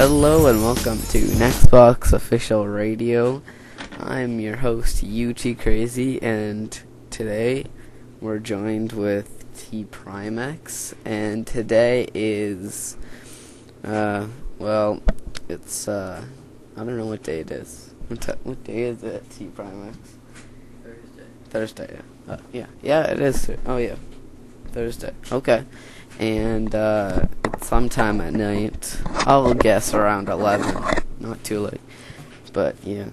Hello and welcome to Nextbox Official Radio. I'm your host, UT Crazy, and today we're joined with T Primex, and today is, it's, I don't know what day it is. What day is it, T Primex? Thursday, yeah, it is. Oh, yeah, Thursday. Okay. And it's sometime at night. I'll guess around 11. Not too late. But yeah.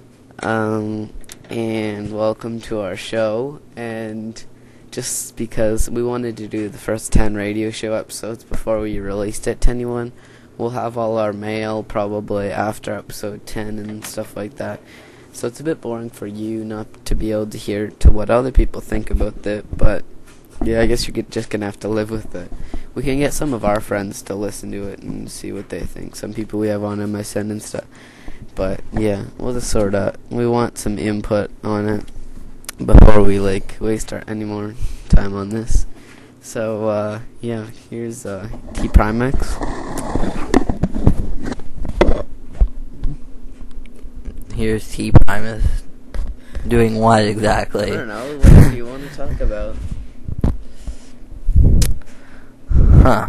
And welcome to our show. And just because we wanted to do the first 10 radio show episodes before we released it to anyone, we'll have all our mail probably after episode 10 and stuff like that. So it's a bit boring for you not to be able to hear to what other people think about it, but yeah, I guess you're just gonna have to live with it. We can get some of our friends to listen to it and see what they think. Some people we have on MSN and stuff. But yeah, we'll just we want some input on it before we waste any more time on this. So yeah, here's T Primex. Here's T Primex. Doing what exactly? I don't know. What do you want to talk about? Huh.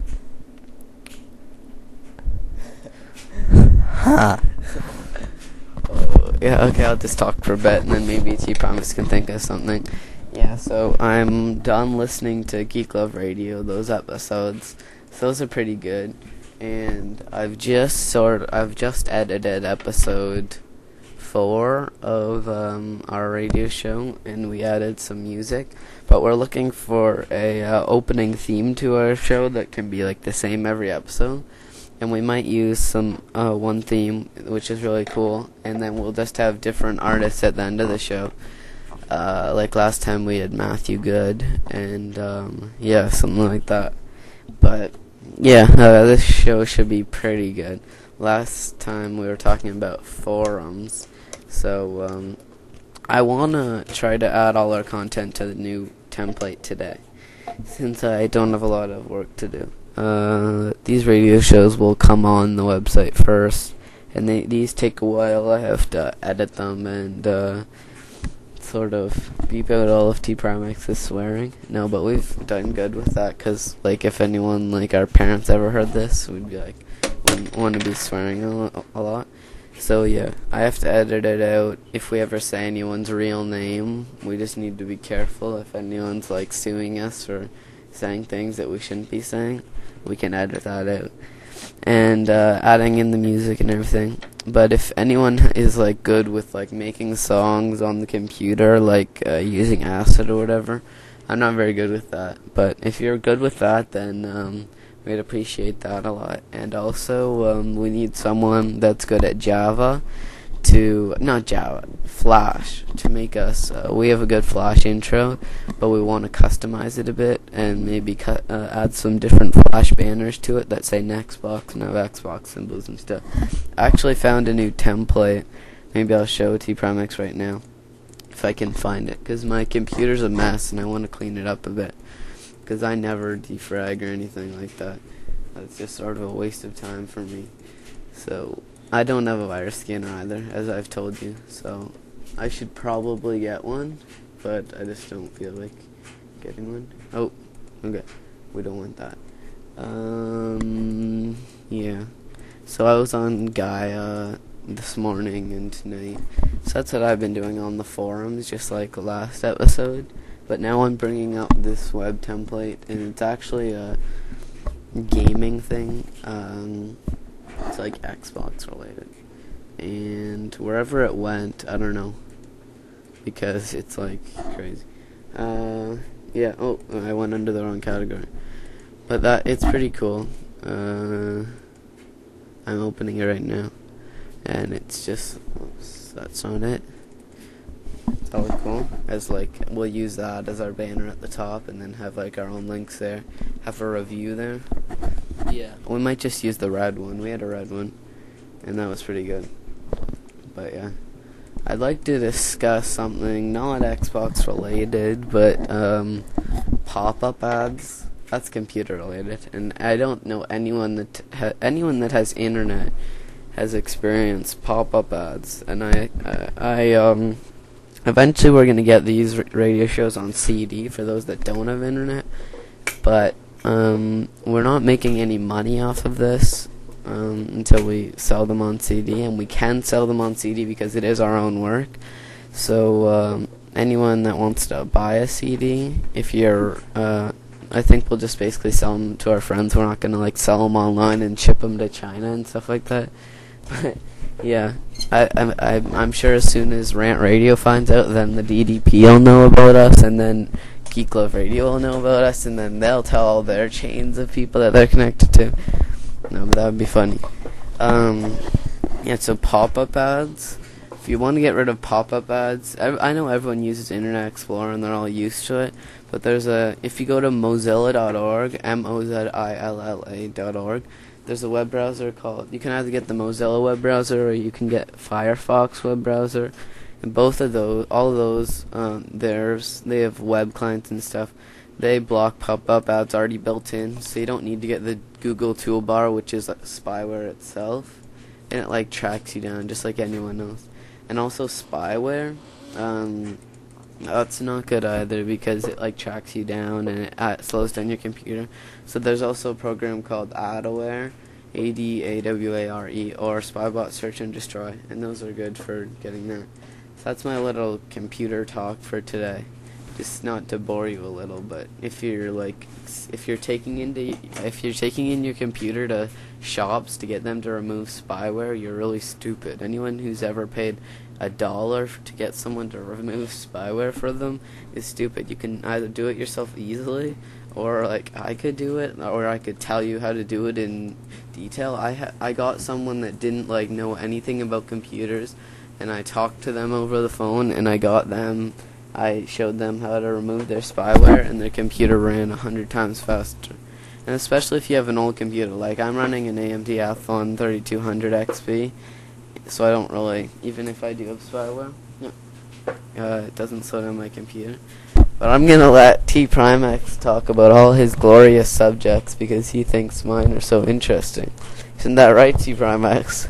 Oh, yeah, okay, I'll just talk for a bit, and then maybe T Primex can think of something. Yeah, so I'm done listening to Geek Love Radio, those episodes. So those are pretty good. And I've just edited episode 4 of our radio show, and we added some music, but we're looking for a opening theme to our show that can be the same every episode, and we might use some one theme which is really cool, and then we'll just have different artists at the end of the show. Like last time we had Matthew Good, and yeah, something like that. But yeah, this show should be pretty good. Last time we were talking about forums. So, I want to try to add all our content to the new template today, since I don't have a lot of work to do. These radio shows will come on the website first, and these take a while. I have to edit them and sort of beep out all of T Primex's swearing. No, but we've done good with that, because, if anyone, our parents ever heard this, we'd be wouldn't want to be swearing a lot. So yeah, I have to edit it out. If we ever say anyone's real name, we just need to be careful. If anyone's suing us for saying things that we shouldn't be saying, we can edit that out. And adding in the music and everything. But if anyone is good with making songs on the computer, using Acid or whatever, I'm not very good with that. But if you're good with that, then we'd appreciate that a lot. And also, we need someone that's good at Flash, to make us, we have a good Flash intro, but we want to customize it a bit, and maybe add some different Flash banners to it that say Nextbox and have Xbox symbols and stuff. I actually found a new template. Maybe I'll show T Primex right now, if I can find it, because my computer's a mess, and I want to clean it up a bit. Because I never defrag or anything like that. That's just sort of a waste of time for me. So, I don't have a virus scanner either, as I've told you. So, I should probably get one, but I just don't feel like getting one. Oh, okay. We don't want that. Yeah. So, I was on Gaia this morning and tonight. So, that's what I've been doing on the forums, just like last episode. But now I'm bringing up this web template, and it's actually a gaming thing. It's Xbox related. And wherever it went, I don't know, because it's crazy. Yeah, oh, I went under the wrong category. But it's pretty cool. I'm opening it right now. And it's just, oops, that's not it. That was cool. As we'll use that as our banner at the top, and then have our own links there. Have a review there. Yeah. We might just use the red one. We had a red one, and that was pretty good. But yeah, I'd like to discuss something not Xbox related, but pop-up ads. that's computer related, and I don't know anyone that anyone that has internet has experienced pop-up ads, and eventually we're gonna get these radio shows on CD for those that don't have internet, but we're not making any money off of this until we sell them on CD, and we can sell them on CD because it is our own work. So anyone that wants to buy a CD, if you're, I think we'll just basically sell them to our friends. We're not gonna like sell them online and ship them to China and stuff like that. But yeah, I'm sure as soon as Rant Radio finds out, then the DDP will know about us, and then Geek Love Radio will know about us, and then they'll tell all their chains of people that they're connected to. No, but that would be funny. Yeah, so pop-up ads. If you want to get rid of pop-up ads, I know everyone uses Internet Explorer and they're all used to it, but if you go to mozilla.org, mozilla.org, there's a web browser called, you can either get the Mozilla web browser or you can get Firefox web browser, and both of those, all of those, they have web clients and stuff. They block pop-up ads already built in, so you don't need to get the Google toolbar, which is like spyware itself, and it like tracks you down just like anyone else. And also spyware, that's not good either because it like tracks you down and it slows down your computer. So there's also a program called Adaware, ADAWARE, or Spybot Search and Destroy, and those are good for getting that. So that's my little computer talk for today. Just not to bore you a little, but if you're taking in your computer to shops to get them to remove spyware, you're really stupid. Anyone who's ever paid $1 to get someone to remove spyware for them is stupid. You can either do it yourself easily, or like I could do it, or I could tell you how to do it in detail. I got someone that didn't like know anything about computers, and I talked to them over the phone, and I showed them how to remove their spyware, and their computer ran 100 times faster. And especially if you have an old computer, like I'm running an AMD Athlon 3200 XP, so I don't really, even if I do have spyware, it doesn't slow down my computer. But I'm gonna let T Primex talk about all his glorious subjects because he thinks mine are so interesting. Isn't that right, T Primex?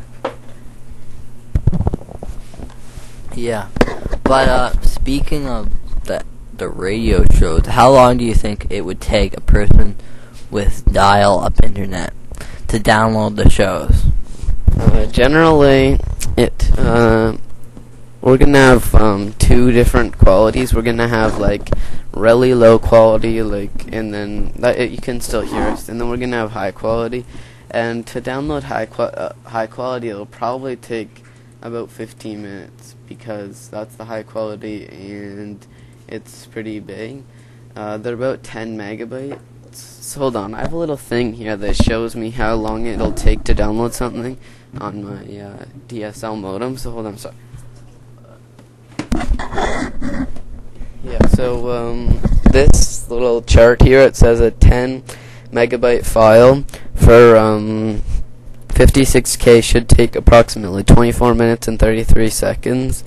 Yeah. But speaking of the radio shows, how long do you think it would take a person with dial-up internet to download the shows? Generally, we're gonna have two different qualities. We're gonna have like really low quality, and then you can still hear us. And then we're gonna have high quality. And to download high quality, it'll probably take about 15 minutes because that's the high quality and it's pretty big. They're about 10 megabytes. So hold on, I have a little thing here that shows me how long it'll take to download something on my DSL modem. So hold on, sorry. Yeah, so this little chart here, it says a 10 megabyte file for 56K should take approximately 24 minutes and 33 seconds.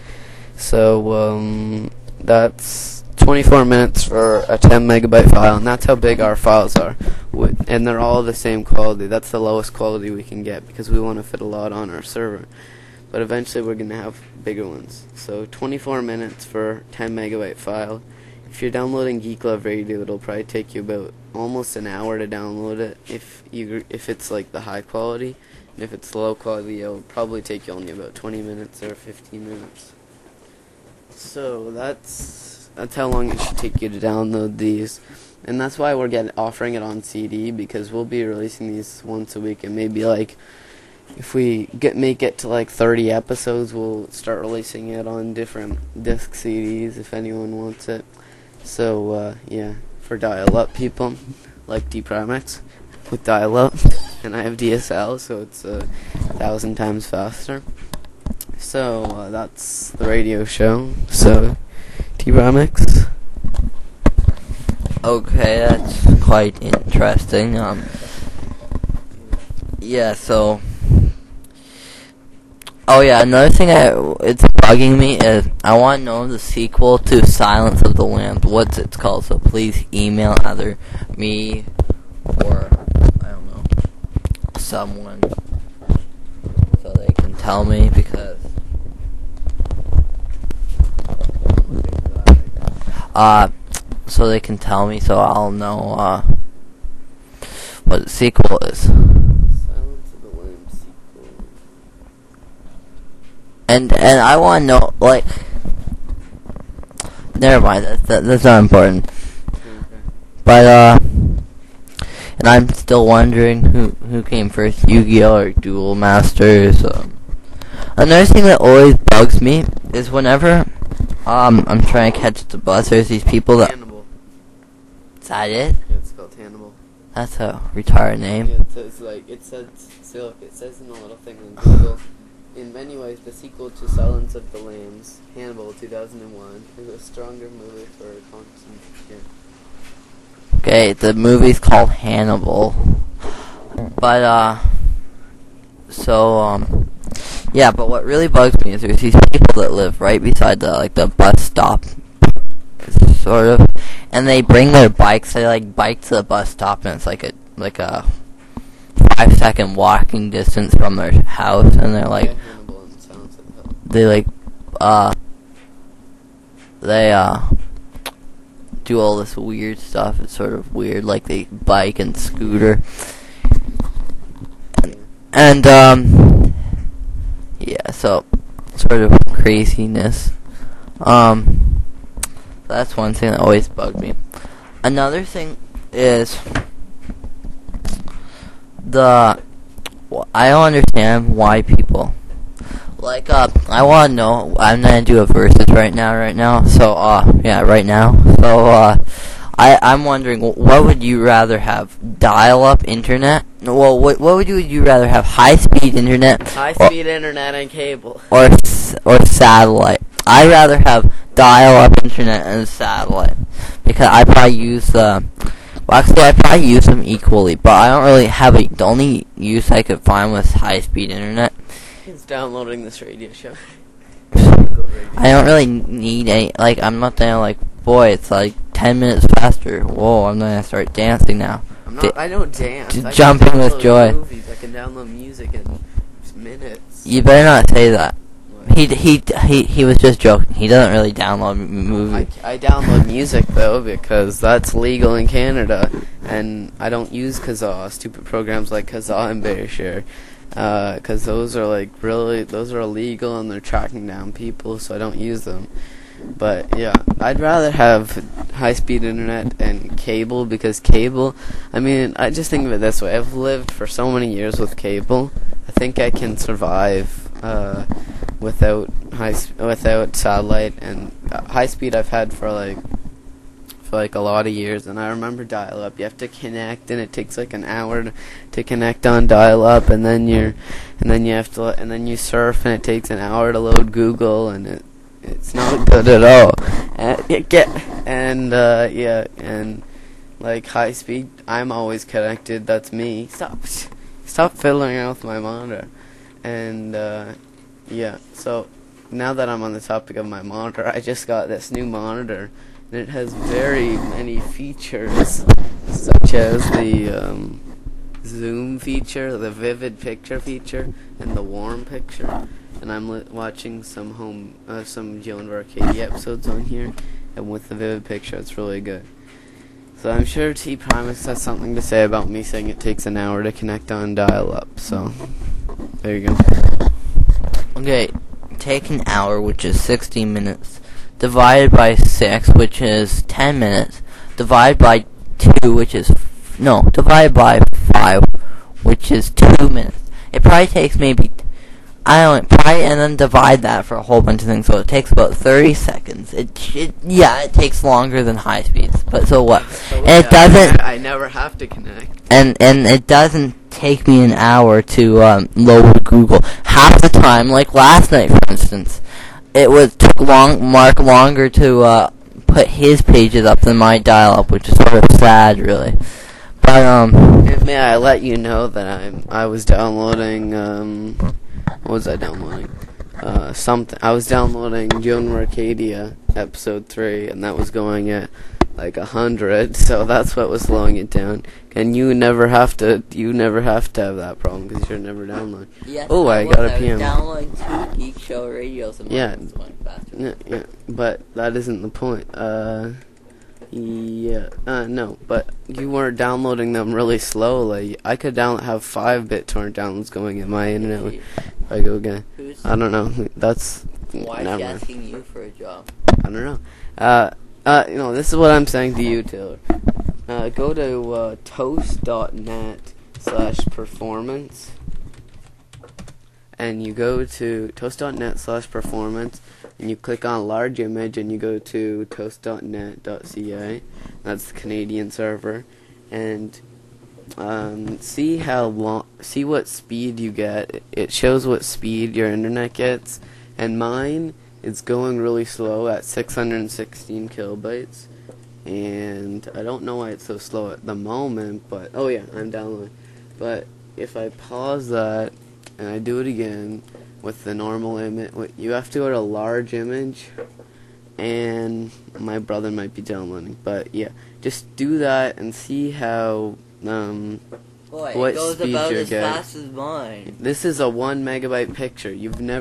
So that's 24 minutes for a 10 megabyte file, and that's how big our files are. And they're all the same quality. That's the lowest quality we can get because we want to fit a lot on our server. But eventually we're going to have bigger ones. So 24 minutes for 10 megabyte file. If you're downloading Geek Love Radio, it'll probably take you about almost an hour to download it if it's like the high quality. And if it's low quality, it'll probably take you only about 20 minutes or 15 minutes. So that's how long it should take you to download these. And that's why we're offering it on CD, because we'll be releasing these once a week, and maybe like if we make it to like 30 episodes, we'll start releasing it on different disc CDs if anyone wants it. So yeah, for dial-up people like D Primex with dial-up, and I have DSL, so it's 1,000 times faster. So that's the radio show. So D Primex. Okay, that's quite interesting. Yeah, so oh yeah, another thing it's bugging me is I want to know the sequel to Silence of the Lambs. What's it called? So please email either me for, I don't know, someone so they can tell me, because so they can tell me, so I'll know what the sequel is. Silence of the Lambs sequel. And I want to know, like, never mind, that's not important. Okay. But and I'm still wondering who came first, Yu-Gi-Oh or Duel Masters. Another thing that always bugs me is whenever I'm trying to catch the bus, there's these people that. Hannibal. Is that it? Yeah, it's called Hannibal. That's a retired name. Yeah, it says in the little thing on Google, in many ways, the sequel to Silence of the Lambs, Hannibal 2001, is a stronger movie for constant. Yeah. Okay, the movie's called Hannibal. But, yeah, but what really bugs me is there's these people that live right beside the bus stop, sort of, and they bring their bikes, they, bike to the bus stop, and it's like a 5-second walking distance from their house, and they're like, Hannibal and Silence of the Hill. they do all this weird stuff. It's sort of weird, like they bike and scooter. And yeah, so sort of craziness. That's one thing that always bugged me. Another thing is I don't understand why people I want to know. I'm gonna do a versus right now. So yeah, right now. So I'm wondering, what would you rather have? Dial-up internet? Well, what would you rather have? High-speed internet? High-speed internet and cable. Or satellite? I'd rather have dial-up internet and satellite, because I probably use I probably use them equally, but I don't really have the only use I could find was high-speed internet. He's downloading this radio show. I don't really need any, I'm not there boy, it's 10 minutes faster. Whoa, I'm gonna start dancing now. I don't dance. I can jumping with download joy. Movies. I can download music in minutes. You better not say that. He was just joking. He doesn't really download movies. I download music though, because that's legal in Canada, and I don't use Kazaa, stupid programs like Kazaa and BearShare, because those are those are illegal and they're tracking down people, so I don't use them. But yeah, I'd rather have high-speed internet and cable, because cable, I just think of it this way. I've lived for so many years with cable. I think I can survive without satellite, and high speed I've had for a lot of years. And I remember dial-up. You have to connect, and it takes an hour to connect on dial-up, and then you surf, and it takes an hour to load Google, and it's not good at all. And high speed, I'm always connected. That's me. Stop fiddling around with my monitor. And yeah, so now that I'm on the topic of my monitor, I just got this new monitor, and it has very many features, such as the zoom feature, the vivid picture feature, and the warm picture. And I'm watching some Joan of Arcadia episodes on here, and with the vivid picture, it's really good. So I'm sure T Primus has something to say about me saying it takes an hour to connect on dial-up. So there you go. Okay, take an hour, which is 60 minutes, divided by 6, which is 10 minutes, divided by 2, divided by 5, which is 2 minutes. It probably takes maybe, and then divide that for a whole bunch of things, so it takes about 30 seconds. It takes longer than high speeds, but so what? And it doesn't. I never have to connect. And it doesn't take me an hour to load Google. Half the time, like last night, for instance, took Mark longer to put his pages up than my dial-up, which is sort of sad, really. But may I let you know that I was downloading what was I downloading? Something. I was downloading Joan of Arcadia episode 3, and that was going at like 100, so that's what was slowing it down. And you never have to have that problem because you're never downloading. Yes, Oh, I got a piano. downloading 2 Geek Show radios. And Yeah. was going faster. Yeah, but that isn't the point. No, but you weren't downloading them really slowly. I could have 5 BitTorrent downloads going in my internet. If I go again. I don't know. That's Why is never she mind. asking you for a job? I don't know. This is what I'm saying to you, Taylor. Go to toast.net/performance, and you go to toast.net/performance, and you click on large image, and you go to toast.net.ca. That's the Canadian server, and see what speed you get. It shows what speed your internet gets, and mine is going really slow at 616 kilobytes. And I don't know why it's so slow at the moment, but oh yeah, I'm downloading. But if I pause that and I do it again with the normal image, you have to go to large image, and my brother might be downloading. But yeah, just do that and see how Boy, what it goes speed about you're as getting. fast as mine. This is a 1 megabyte picture.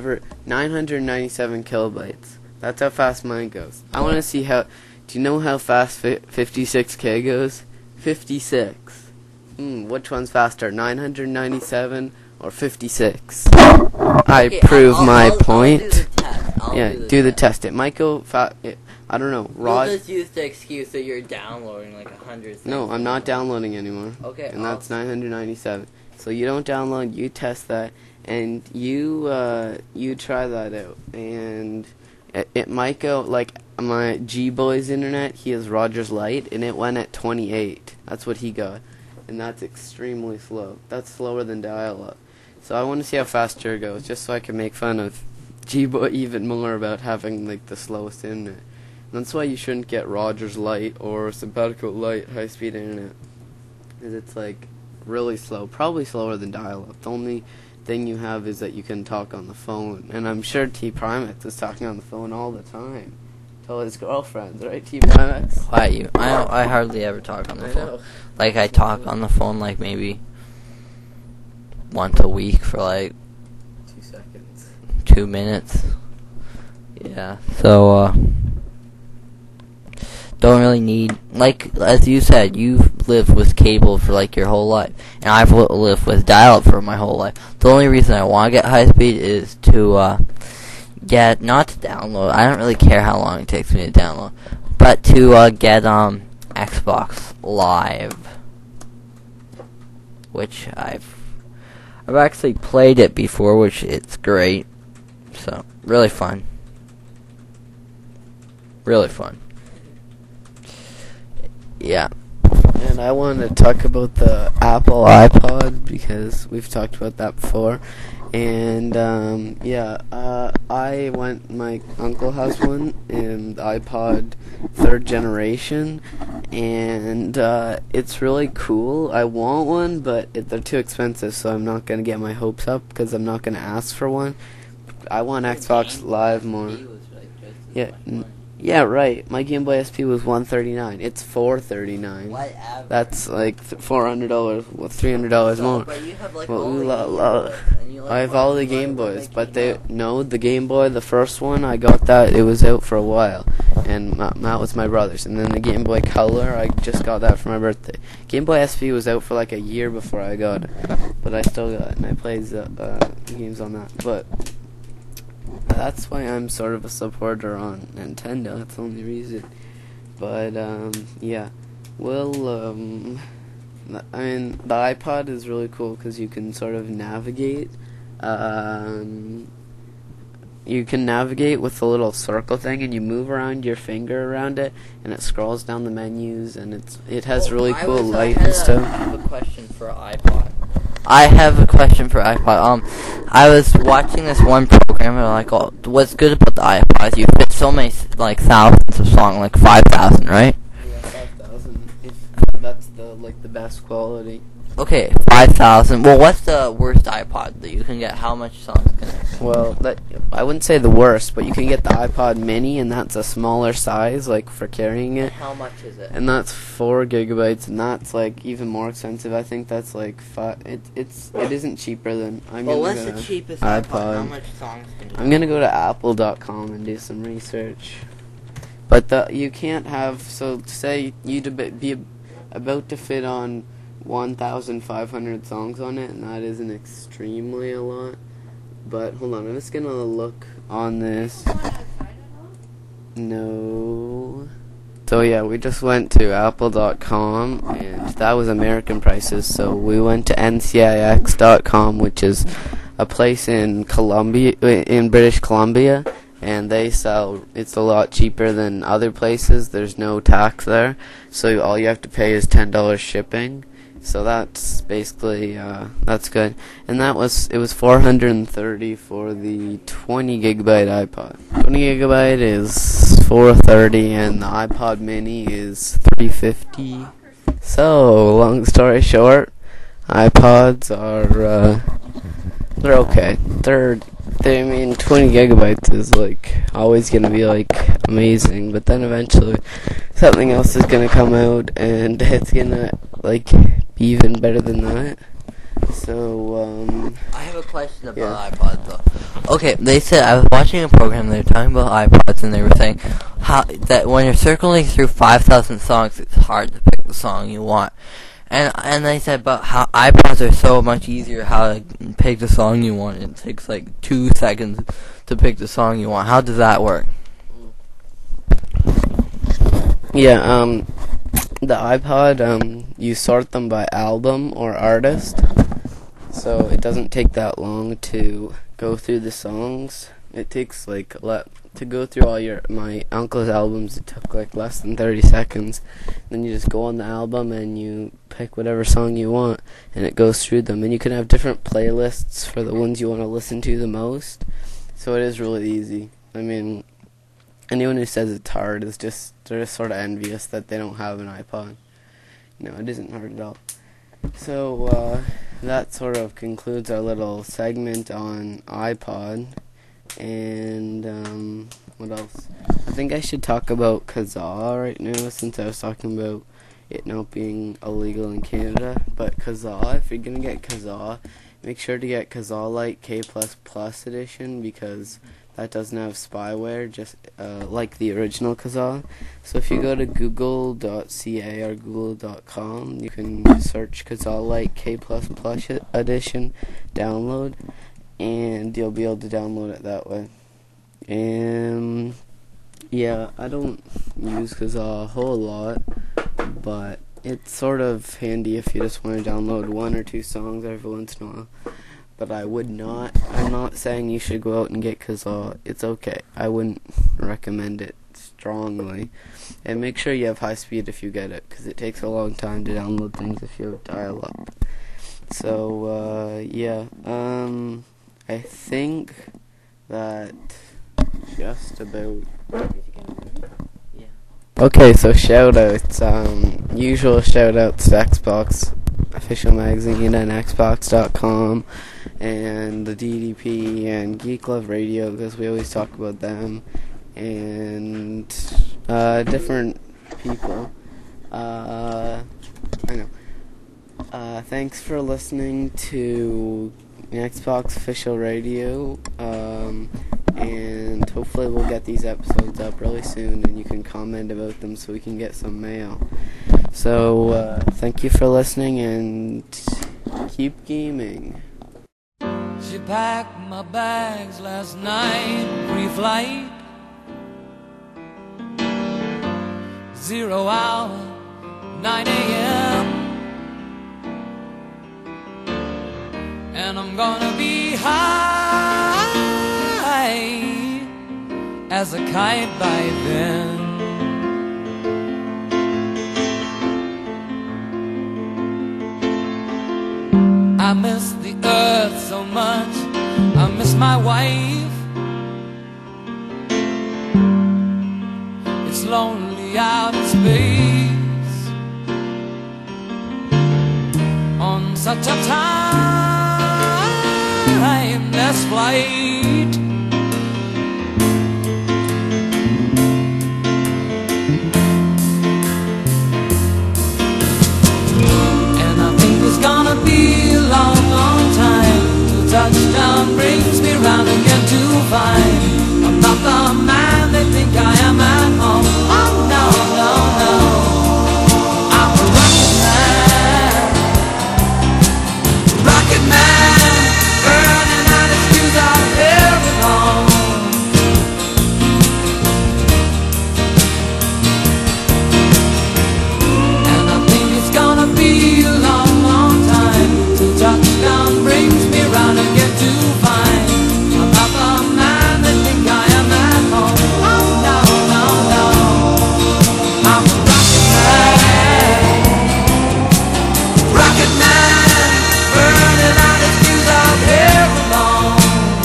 997 kilobytes. That's how fast mine goes. I want to see how. Do you know how fast 56K goes? 56. Which one's faster, 997 or 56? I prove my point. I'll do the test. Do the test. It might go I don't know. You'll just use the excuse that you're downloading like 100 things. No, I'm not downloading anymore. Okay. And that's 997. So you don't download, you test that, and you try that out, and it might go like my G-Boy's internet. He has Rogers Lite, and it went at 28. That's what he got, and that's extremely slow. That's slower than dial-up. So I want to see how fast your goes, just so I can make fun of G-Boy even more about having like the slowest internet. And that's why you shouldn't get Rogers Lite or Simpatico Lite high-speed internet, because it's like really slow, probably slower than dial-up. The only thing you have is that you can talk on the phone, and I'm sure T Primax is talking on the phone all the time to his girlfriends, right? T Primax. Quiet you. I hardly ever talk on the phone. Like I talk on the phone like maybe once a week for like 2 seconds. 2 minutes. Yeah. So don't really need, like, as you said, you've lived with cable for, like, your whole life. And I've lived with dial-up for my whole life. The only reason I want to get high-speed is to, not to download. I don't really care how long it takes me to download. But to, get, Xbox Live. Which I've actually played it before, which it's great. So, really fun. Really fun. Yeah. And I want to talk about the Apple iPod, because we've talked about that before. And my uncle has one, and the iPod 3rd generation, and it's really cool. I want one, but they're too expensive, so I'm not going to get my hopes up, because I'm not going to ask for one. I want Xbox Live more. Yeah, right. My Game Boy SP was $139. It's $439. Whatever. That's like $400 with $300 more. But you have like Well, all the la, Game la. Boys, and you, like, I have want all the to Game learn when Boys, they but came out. the Game Boy, the first one, I got that. It was out for a while, and that was my brother's. And then the Game Boy Color, I just got that for my birthday. Game Boy SP was out for like a year before I got it, but I still got it, and I played games on that. But that's why I'm sort of a supporter on Nintendo. That's the only reason. But yeah. Well, I mean, the iPod is really cool because you can sort of navigate. You can navigate with the little circle thing, and you move around your finger around it, and it scrolls down the menus, and it has really cool light and stuff. I have a question for iPod. I was watching this one program, and like, oh, what's good about the iPod is you fit so many, like, thousands of songs, like 5,000, right? Yeah, 5,000. That's the best quality. Okay, 5,000. Well, what's the worst iPod that you can get? How much songs can it? Well, I wouldn't say the worst, but you can get the iPod Mini, and that's a smaller size, like for carrying it. How much is it? And that's 4 gigabytes, and that's like even more expensive. I think that's like it isn't cheaper than. Well, what's the cheapest iPod? How much songs can you get? I'm gonna go to Apple.com and do some research. But you can't have, so say you'd be about to fit on 1,500 songs on it, and that isn't extremely a lot. But hold on, I'm just gonna look on this. No. So yeah, we just went to Apple.com, and that was American prices. So we went to NCIX.com, which is a place in British Columbia. And they sell, it's a lot cheaper than other places. There's no tax there, so all you have to pay is $10 shipping. So that's basically that's good. And it was $430 for the 20 gigabyte iPod. 20 gigabyte is $430, and the iPod Mini is $350. So long story short, iPods are they're okay. I mean, 20 gigabytes is like always gonna be like amazing, but then eventually something else is gonna come out and it's gonna like be even better than that. So I have a question about iPods though. Okay, they said, I was watching a program, they were talking about iPods, and they were saying how that when you're circling through 5,000 songs, it's hard to pick the song you want. And they said about how iPods are so much easier how to pick the song you want. It takes like 2 seconds to pick the song you want. How does that work? Yeah, the iPod, you sort them by album or artist, so it doesn't take that long to go through the songs. It takes like to go through all my uncle's albums. It took like less than 30 seconds. Then you just go on the album and you pick whatever song you want, and it goes through them. And you can have different playlists for the ones you want to listen to the most. So it is really easy. I mean, anyone who says it's hard they're just sort of envious that they don't have an iPod. No, it isn't hard at all. So that sort of concludes our little segment on iPod. And what else? I think I should talk about Kazaa right now, since I was talking about it not being illegal in Canada. But Kazaa, if you're gonna get Kazaa, make sure to get Kazaa Lite K++ edition, because that doesn't have spyware, just like the original Kazaa. So if you go to google.ca or google.com, you can search Kazaa Lite K++ edition, download, and you'll be able to download it that way. And yeah, I don't use Kazaa a whole lot, but it's sort of handy if you just want to download 1 or 2 songs every once in a while. But I'm not saying you should go out and get Kazaa. It's okay. I wouldn't recommend it strongly. And make sure you have high speed if you get it, because it takes a long time to download things if you have dial-up. So, yeah. I think that just about... Okay, so shoutouts. Usual shoutouts to Xbox Official Magazine and Xbox.com and the DDP and Geek Love Radio, because we always talk about them, and different people. I know. Thanks for listening to Xbox Official Radio, and hopefully we'll get these episodes up really soon, and you can comment about them so we can get some mail. So, thank you for listening, and keep gaming. She packed my bags last night, pre-flight, 0 hour, 9 a.m. And I'm gonna be high as a kite by then. I miss the earth so much, I miss my wife. It's lonely out in space, on such a timeless flight. And I think it's gonna be a long, long time till touchdown brings me round again to find I'm not the man they think I am at home. Oh no, no, no, I'm a rocket man. Rocket man, burning out his fuse out here alone. And I think it's gonna be a long, long time till touchdown brings me round again to find I'm not the man they think I am at home. Oh no, no, no, I'm a rocket man. Rocket man, burning out his fuse out here alone.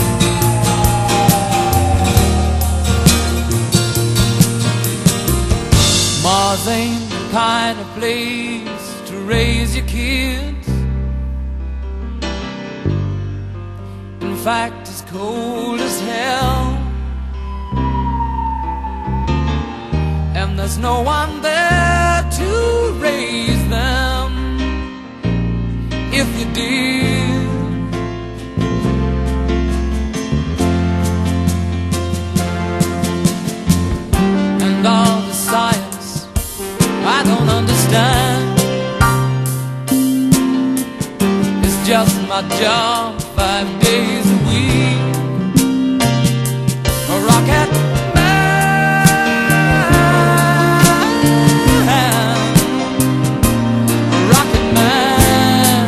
Mars ain't the kind of place to raise your kids. In fact, it's cold as hell, and there's no one there to raise them if you did. And all the science I don't understand, it's just my job 5 days a week. A rocket man, a rocket man.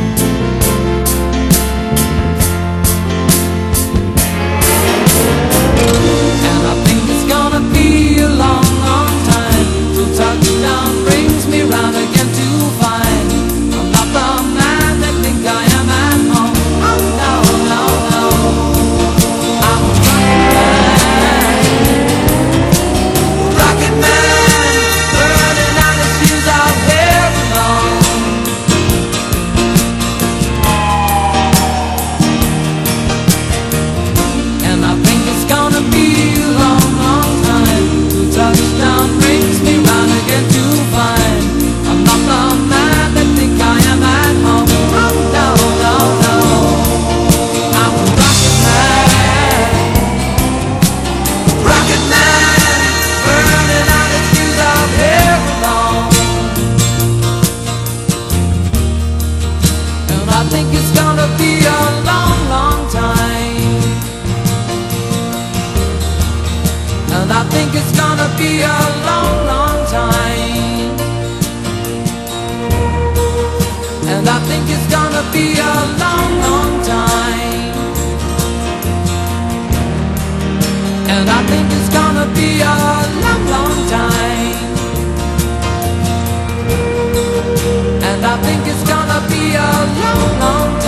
And I think it's gonna be a long, long time till touchdown brings me round again to find I'm not the man they think I am at home. Oh no, no, no, I'm a rocket man, burning out his fuse out here alone. And I think it's gonna be a long, long time till touchdown brings me round again to find I'm not the man they think I am at home. Oh no, no, no, I'm a rocket man. Rocket man, burning out his fuse out here alone. And I think it's gonna be a long, long time. And I think it's gonna be a long, long time. And I think it's gonna be a long, long time. And I think it's gonna be a long, long time. And I think it's gonna be a long, long time.